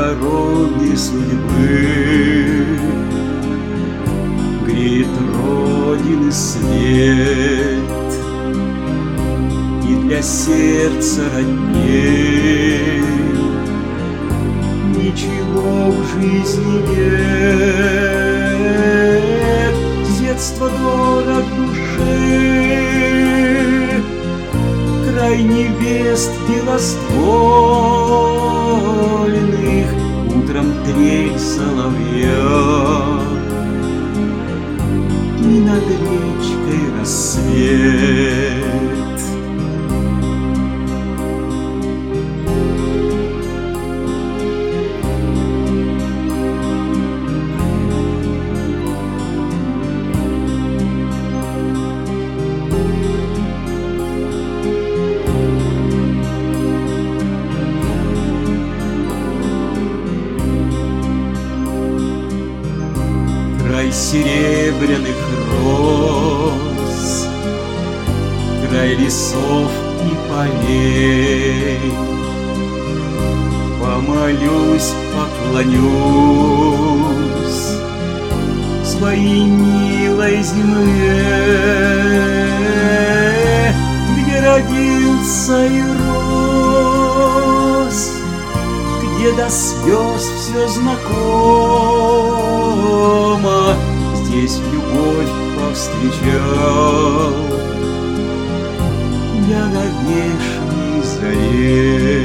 дороге судьбы. Греет Родины свет, и для сердца родней ничего в жизни нет. С детства дорог душе край невест белоствольных, утром трель соловья и над речкой рассвет. Край серебряных роз, край лесов и полей. Помолюсь, поклонюсь своей милой земле, где родился и рос, где до слез все знакомо. Здесь любовь повстречал я на вешней заре.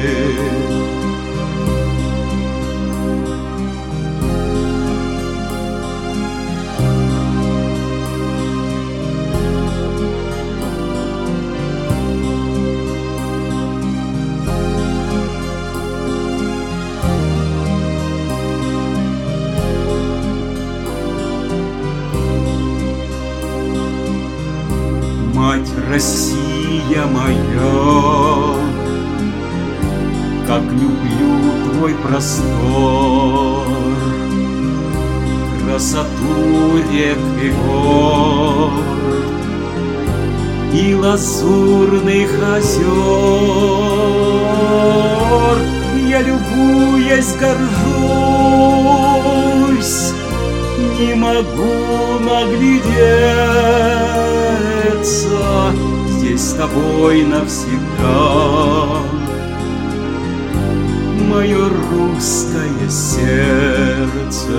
Мать Россия моя, как люблю твой простор, красоту рек и гор и лазурных озер. Я, любуясь, горжусь, не могу наглядеться. Здесь с тобой навсегда мое русское сердце.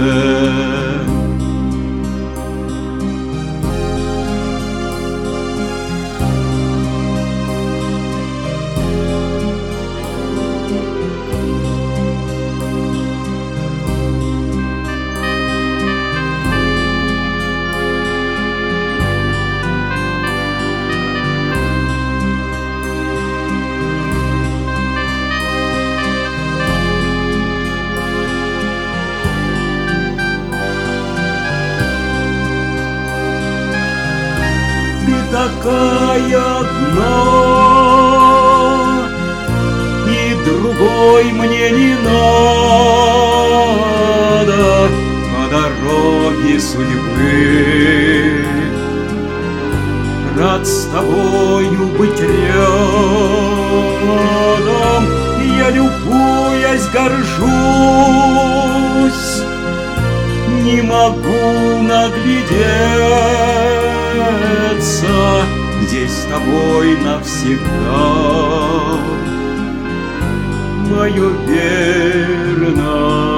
Такая одна, и другой мне не надо по дороге судьбы. Рад с тобою быть рядом, я, любуясь, горжусь, не могу наглядеться. Здесь с тобой навсегда мое верное